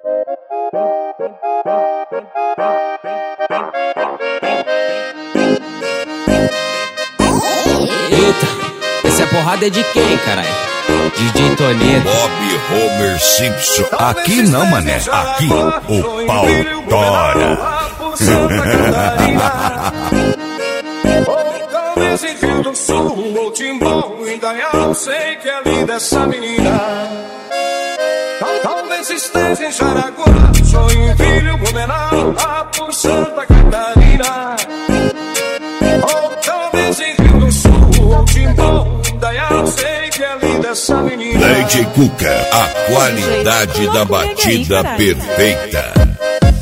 Eita, essa porrada é de quem, caralho? DJ Tonedo. Bob Homer Simpson. Aqui não, mané. Aqui o pau tora. Talvez em Rio do Sul ou Timbó, Indaial, sei que é linda essa menina. Talvez esteja em Jaraguá, Joinville, Blumenau, lá por Santa Catarina. Ou talvez em Rio do Sul ou Timbó, Indaial, sei que é linda essa menina. DJ Cuca, a qualidade da batida perfeita.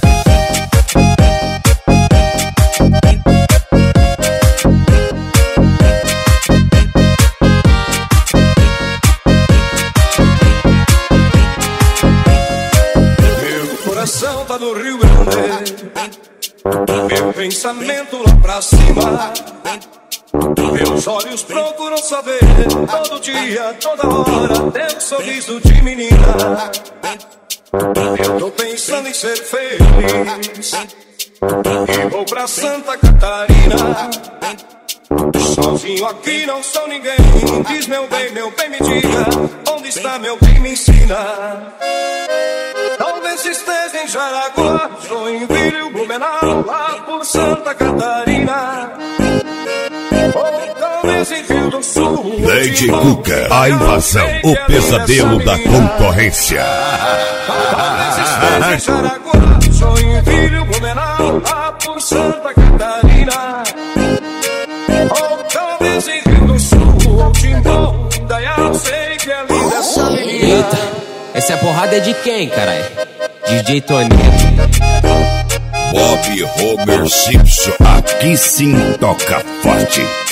Tá no Rio Grande, meu pensamento lá pra cima, meus olhos procuram saber, todo dia, toda hora, teu sorriso de menina. Eu tô pensando em ser feliz e vou pra Santa Catarina. Sozinho aqui não sou ninguém. Diz meu bem, me diga, onde está meu bem, me ensina. Talvez esteja em Jaraguá, Joinville, Blumenau, lá por Santa Catarina. Ou talvez em Rio do Sul. DJ Cuca, a invasão, o pesadelo da concorrência. Talvez esteja em Jaraguá, Joinville, Blumenau, lá por Santa Catarina. Ou talvez em Rio do Sul ou Timbó, Indaial, sei que é linda essa menina. Eita, essa porrada é de quem, caralho? DJ Tonedo. Bob Homer Simpson, aqui sim toca forte.